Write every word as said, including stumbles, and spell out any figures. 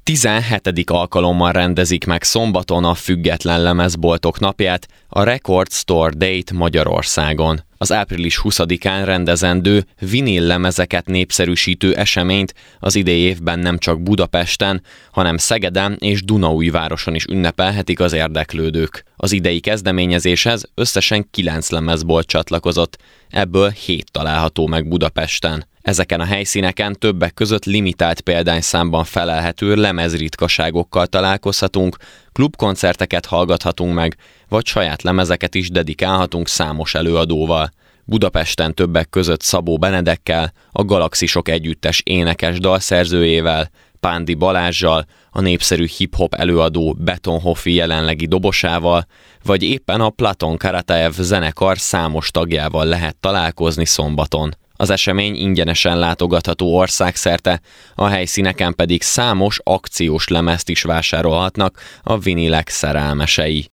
tizenhetedik alkalommal rendezik meg szombaton a Független Lemezboltok napját, a Record Store Date Magyarországon. Az április huszadikán rendezendő vinil lemezeket népszerűsítő eseményt az idei évben nem csak Budapesten, hanem Szegeden és Dunaújvároson is ünnepelhetik az érdeklődők. Az idei kezdeményezéshez összesen kilenc lemezbolt csatlakozott, ebből hét található meg Budapesten. Ezeken a helyszíneken többek között limitált példányszámban felelhető lemezritkaságokkal találkozhatunk, klubkoncerteket hallgathatunk meg, vagy saját lemezeket is dedikálhatunk számos előadóval. Budapesten többek között Szabó Benedekkel, a Galaxisok együttes énekes dalszerzőjével, Pándi Balázssal, a népszerű hip-hop előadó Betonhoffi jelenlegi dobosával, vagy éppen a Platon Karataev zenekar számos tagjával lehet találkozni szombaton. Az esemény ingyenesen látogatható országszerte, a helyszíneken pedig számos akciós lemezt is vásárolhatnak a vinilek szerelmesei.